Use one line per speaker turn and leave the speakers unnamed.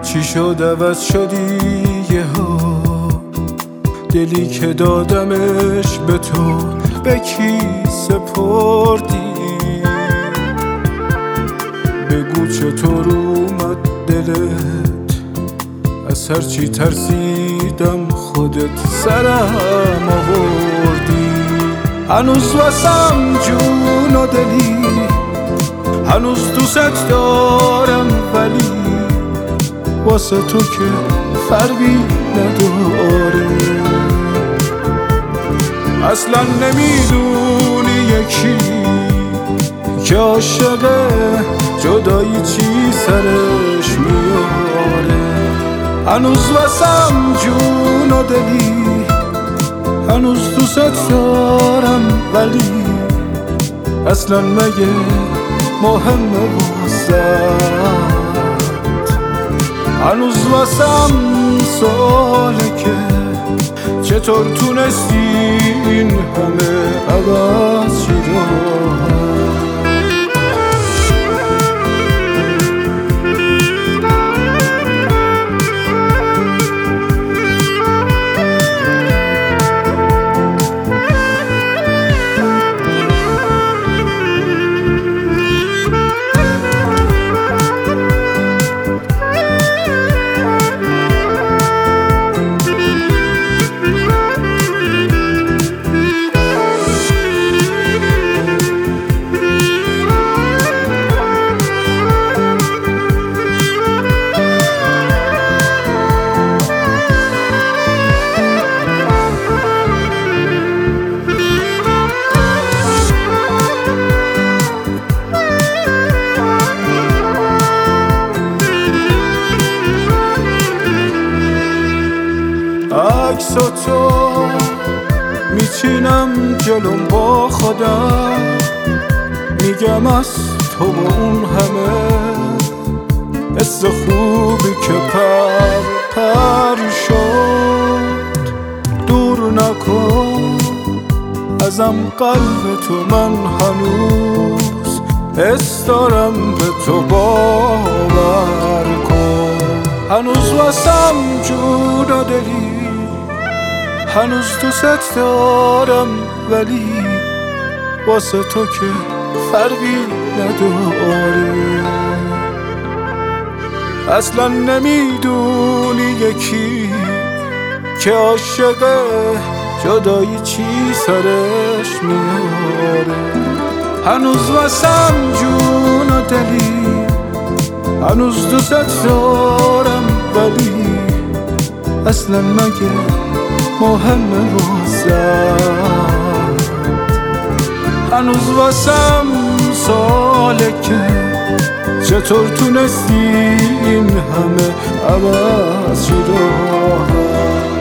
چی شد عوض شدی یهو؟ دلی که دادمش به تو به کی سپردی؟ بگو چطور اومد دلت؟ از هرچی ترسیدم خودت سرم آوردی. هنوز واسم جون و دلی، هنوز دوست دارم، ولی واسه تو که فرقی نداره. اصلا نمیدونی یکی که عاشقه جدایی چی سرش میاره. هنوز واسم جون و دلی، هنوز دوست دارم، ولی اصلا مگه مهمه واسم؟ هنوز واسم سواله که چطور تونستی این همه عوض شی رو؟ عکس تو میچینم جلوم با خودم، میگم از تو با اون همه حس خوبی که پر شد دور نکن ازم. قلب تو من هنوز حس دارم، به تو باور کن. هنوز واسم جون و دلی، هنوز دوست دارم، ولی واسه تو که فرقی نداره. اصلا نمیدونی یکی که عاشقه جدایی چی سرش میاره. هنوز واسم جون و دلی، هنوز دوست دارم، ولی اصلا مگه مهمه واسم؟ هنوز واسم سواله که چطور تونستی این همه عوض شی رو؟